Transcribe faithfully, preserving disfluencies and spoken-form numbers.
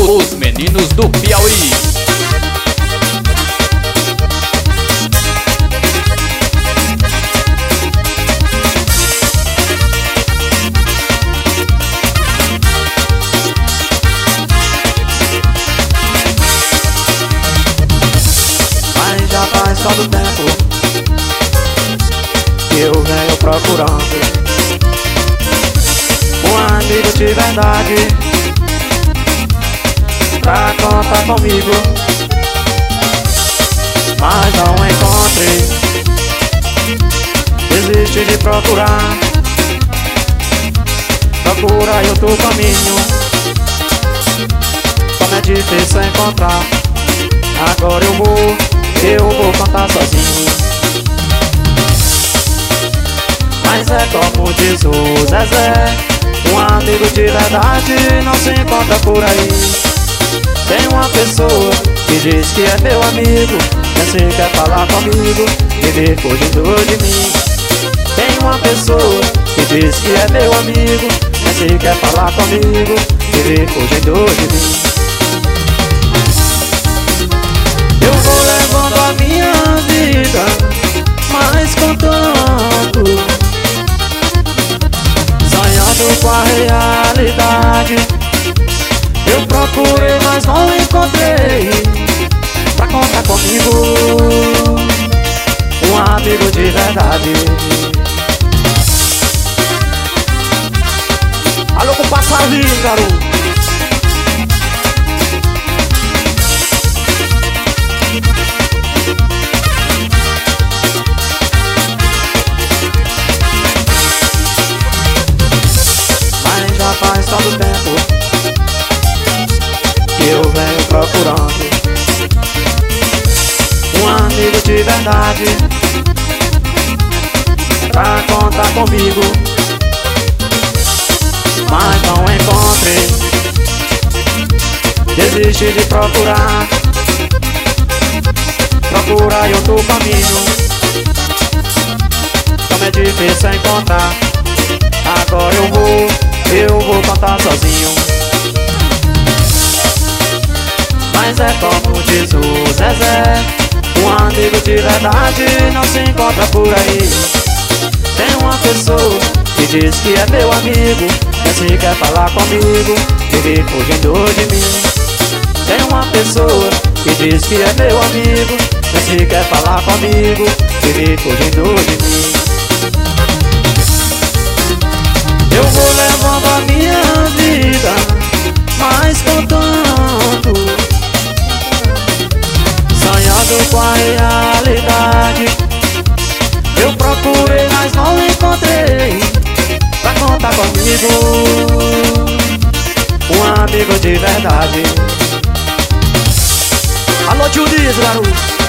Os meninos do Piauí. Mas já faz todo tempo que eu venho procurando um amigo de verdade pra contar comigo, mas não encontrei. Desiste de procurar, procura em outro caminho. Como é difícil encontrar, agora eu vou, eu vou cantar sozinho. Mas é como diz o Zezé, um amigo de verdade não se encontra por aí. Tem uma pessoa que diz que é meu amigo, mas se quer falar comigo, vive fugindo de mim. Tem uma pessoa que diz que é meu amigo, mas se quer falar comigo, vive fugindo de mim. Eu vou levando a minha vida, mas contando, sonhando com a realidade. Eu procurei, mas não encontrei pra contar comigo um amigo de verdade. Alô, com passarinho, garoto. Mas já faz todo tempo que eu venho procurando um amigo de verdade pra contar comigo, mas não encontrei. Desiste de procurar, procura em outro caminho. Como é difícil encontrar, agora eu vou, eu vou cantar sozinho. Mas é como diz o Zezé, um amigo de verdade não se encontra por aí. Tem uma pessoa que diz que é meu amigo, mas se quer falar comigo, vive fugindo de mim. Tem uma pessoa que diz que é meu amigo, mas se quer falar comigo, vive fugindo de mim. Eu vou levando a minha vida, mas contando, sonhando com a realidade. Eu procurei, mas não encontrei pra contar comigo um amigo de verdade. Alô, tio Diz, garoto.